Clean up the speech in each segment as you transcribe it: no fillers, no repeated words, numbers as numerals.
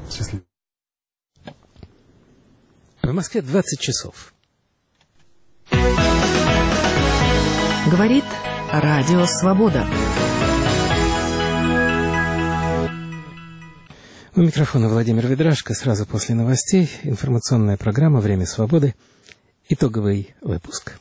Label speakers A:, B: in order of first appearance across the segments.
A: Счастливо.
B: В Москве 20 часов.
C: Говорит Радио Свобода.
B: У микрофона Владимир Ведрашко. Сразу после новостей информационная программа «Время свободы». Итоговый выпуск.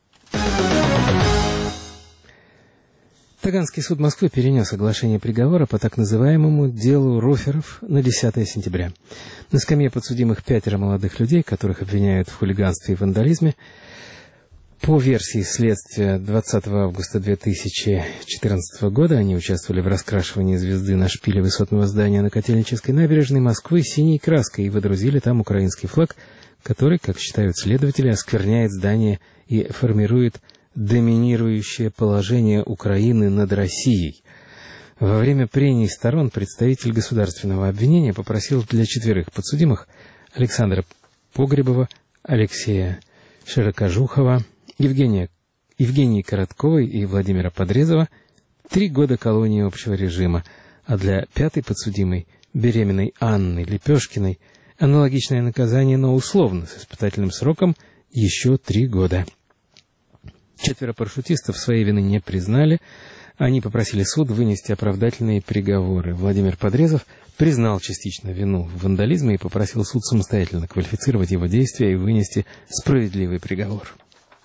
B: Таганский суд Москвы перенес оглашение приговора по так называемому делу Руферов на 10 сентября. На скамье подсудимых 5 молодых людей, которых обвиняют в хулиганстве и вандализме. По версии следствия, 20 августа 2014 года они участвовали в раскрашивании звезды на шпиле высотного здания на Котельнической набережной Москвы синей краской и выдрузили там украинский флаг, который, как считают следователи, оскверняет здание и формирует доминирующее положение Украины над Россией. Во время прений сторон представитель государственного обвинения попросил для 4 подсудимых Александра Погребова, Алексея Широкожухова, Евгении Коротковой и Владимира Подрезова 3 года колонии общего режима, а для 5-й подсудимой, беременной Анны Лепешкиной, аналогичное наказание, но условно, с испытательным сроком еще 3 года. 4 парашютистов своей вины не признали. Они попросили суд вынести оправдательные приговоры. Владимир Подрезов признал частично вину в вандализме и попросил суд самостоятельно квалифицировать его действия и вынести справедливый приговор.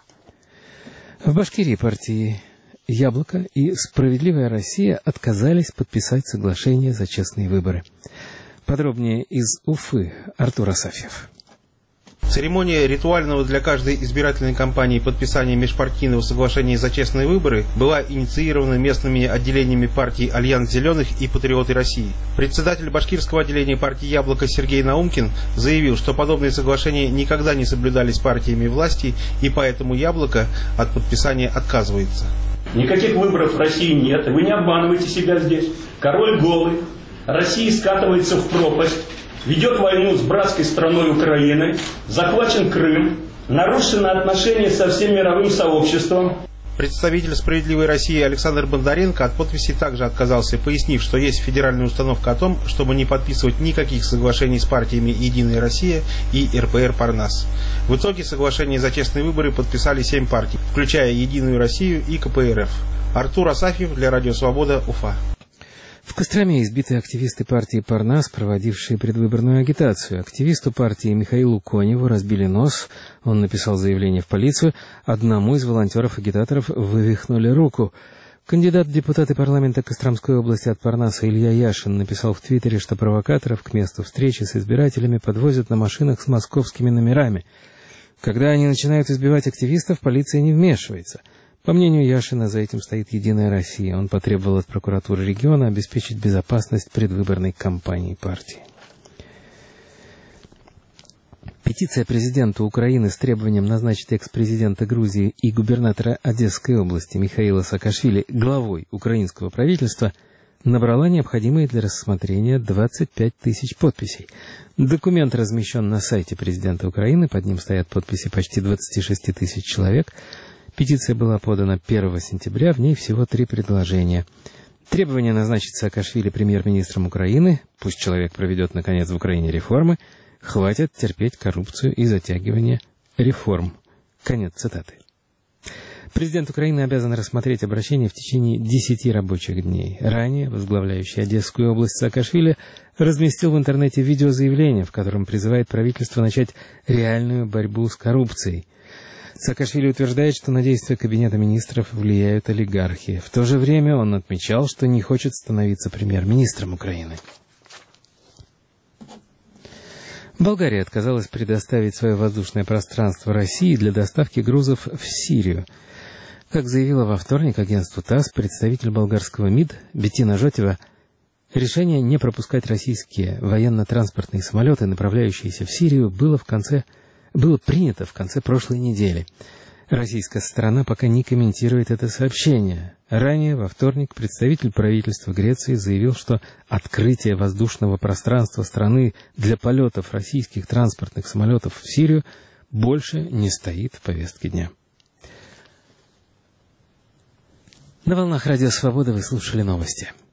B: В Башкирии партии «Яблоко» и «Справедливая Россия» отказались подписать соглашение за честные выборы. Подробнее из Уфы Артур Асафьев.
D: Церемония ритуального для каждой избирательной кампании подписания межпартийного соглашения за честные выборы была инициирована местными отделениями партий «Альянс Зеленых» и «Патриоты России». Председатель башкирского отделения партии «Яблоко» Сергей Наумкин заявил, что подобные соглашения никогда не соблюдались партиями власти, и поэтому «Яблоко» от подписания отказывается.
E: Никаких выборов в России нет, вы не обманывайте себя здесь. Король голый, Россия скатывается в пропасть. Ведет войну с братской страной Украины, захвачен Крым, нарушено отношения со всем мировым сообществом.
D: Представитель «Справедливой России» Александр Бондаренко от подписи также отказался, пояснив, что есть федеральная установка о том, чтобы не подписывать никаких соглашений с партиями «Единая Россия» и РПР «Парнас». В итоге соглашение за честные выборы подписали 7 партий, включая «Единую Россию» и КПРФ. Артур Асафьев для Радио Свобода, Уфа.
B: В Костроме избиты активисты партии «Парнас», проводившие предвыборную агитацию. Активисту партии Михаилу Коневу разбили нос, он написал заявление в полицию, одному из волонтеров-агитаторов вывихнули руку. Кандидат в депутаты парламента Костромской области от «Парнаса» Илья Яшин написал в Твиттере, что провокаторов к месту встречи с избирателями подвозят на машинах с московскими номерами. Когда они начинают избивать активистов, полиция не вмешивается. По мнению Яшина, за этим стоит «Единая Россия». Он потребовал от прокуратуры региона обеспечить безопасность предвыборной кампании партии. Петиция президента Украины с требованием назначить экс-президента Грузии и губернатора Одесской области Михаила Саакашвили главой украинского правительства набрала необходимые для рассмотрения 25 тысяч подписей. Документ размещен на сайте президента Украины, под ним стоят подписи почти 26 тысяч человек. Петиция была подана 1 сентября, в ней всего 3 предложения. Требование назначить Саакашвили премьер-министром Украины, пусть человек проведет, наконец, в Украине реформы, хватит терпеть коррупцию и затягивание реформ. Конец цитаты. Президент Украины обязан рассмотреть обращение в течение 10 рабочих дней. Ранее возглавляющий Одесскую область Саакашвили разместил в интернете видеозаявление, в котором призывает правительство начать реальную борьбу с коррупцией. Саакашвили утверждает, что на действия Кабинета министров влияют олигархи. В то же время он отмечал, что не хочет становиться премьер-министром Украины. Болгария отказалась предоставить свое воздушное пространство России для доставки грузов в Сирию. Как заявила во вторник агентству ТАСС представитель болгарского МИД Беттина Жотева, решение не пропускать российские военно-транспортные самолеты, направляющиеся в Сирию, было принято в конце прошлой недели. Российская сторона пока не комментирует это сообщение. Ранее, во вторник, представитель правительства Греции заявил, что открытие воздушного пространства страны для полетов российских транспортных самолетов в Сирию больше не стоит в повестке дня. На волнах Радио Свобода вы слушали новости.